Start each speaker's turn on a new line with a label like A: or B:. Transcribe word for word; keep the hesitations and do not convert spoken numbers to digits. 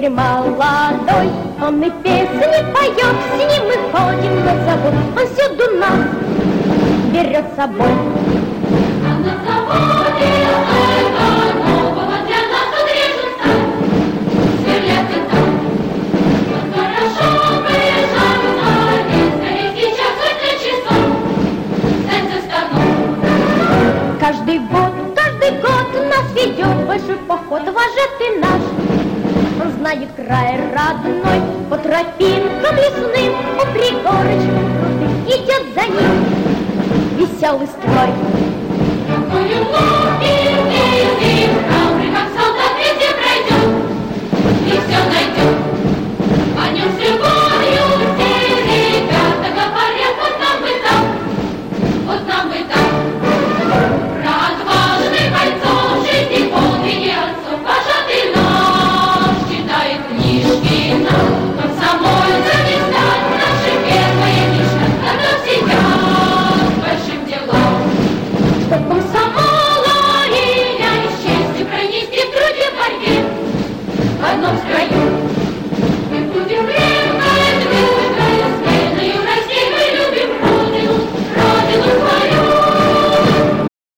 A: рыцарь молодой, он и песни поет, с ним мы ходим на завод, он всюду нас берет с собой.
B: А на заводе это нового для нас отрежут сталь, сверлят и там. Вот хорошо приезжают стали, скорее сейчас это часов, стань за станок.
A: Каждый год, каждый год нас ведет большой поход, вожатый наш. Он знает край родной, по тропинкам лесным, по пригорочкам крутым идет за ним веселый строй.
B: Какой луки впереди, храбрый, как солдат, везде пройдет и все найдет. О нем с любовью все ребята говорят, вот нам бы так, вот нам бы так. Про отважных бойцов, жизни подвиги отцов, вожатый наш читает книжки нам. Комсомольцы блестят, наши первые мечты, готов сейчас большим делам. Чтоб комсомола имя и с честью пронести в труде, в борьбе в одном строю. Мы будем